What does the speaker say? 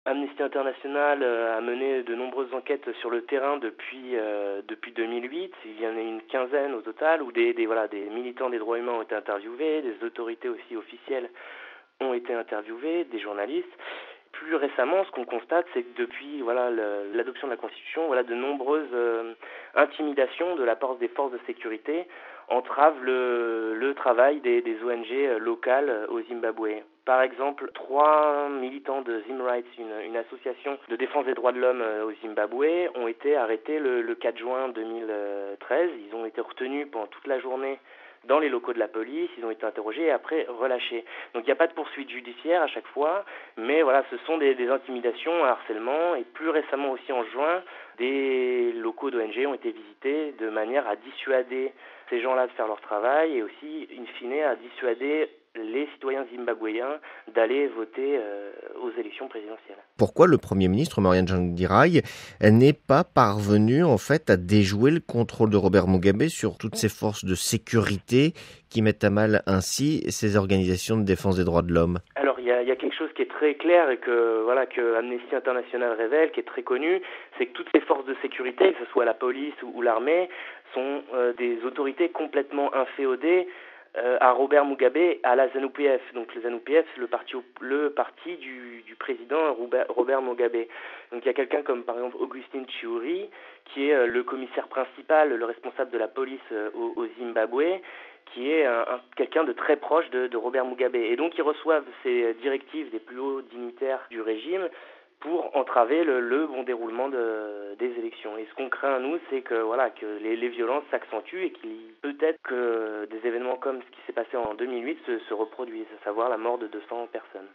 Amnesty International a mené de nombreuses enquêtes sur le terrain depuis 2008. Il y en a une quinzaine au total où des militants des droits humains ont été interviewés, des autorités aussi officielles ont été interviewés, des journalistes. Plus récemment, ce qu'on constate, c'est que depuis l'adoption de la Constitution, de nombreuses intimidations de la part des forces de sécurité entravent le travail des ONG locales au Zimbabwe. Par exemple, 3 militants de ZimRights, une association de défense des droits de l'homme au Zimbabwe, ont été arrêtés le 4 juin 2013. Ils ont été retenus pendant toute la journée dans les locaux de la police, ils ont été interrogés et après relâchés. Donc il n'y a pas de poursuite judiciaire à chaque fois, mais ce sont des intimidations, un harcèlement, et plus récemment aussi en juin, des locaux d'ONG ont été visités de manière à dissuader ces gens-là de faire leur travail et aussi, in fine, à dissuader les citoyens zimbabwéens d'aller voter aux élections présidentielles. Pourquoi le Premier ministre Marian Tsvangirai n'est pas parvenu en fait à déjouer le contrôle de Robert Mugabe sur toutes ces forces de sécurité qui mettent à mal ainsi ces organisations de défense des droits de l'homme? Alors il y a quelque chose qui est très clair et que Amnesty International révèle, qui est très connu, c'est que toutes ces forces de sécurité, que ce soit la police ou l'armée, sont des autorités complètement inféodées à Robert Mugabe, à la ZANU-PF. Donc le ZANU-PF, c'est le parti du président Robert Mugabe. Donc il y a quelqu'un comme par exemple Augustin Chiuri, qui est le commissaire principal, le responsable de la police au Zimbabwe, qui est quelqu'un de très proche de Robert Mugabe. Et donc ils reçoivent ces directives des plus hauts dignitaires du régime pour entraver le bon déroulement des élections. Et ce qu'on craint, nous, c'est que les violences s'accentuent et qu'il peut-être que des événements comme ce qui s'est passé en 2008 se reproduisent, à savoir la mort de 200 personnes.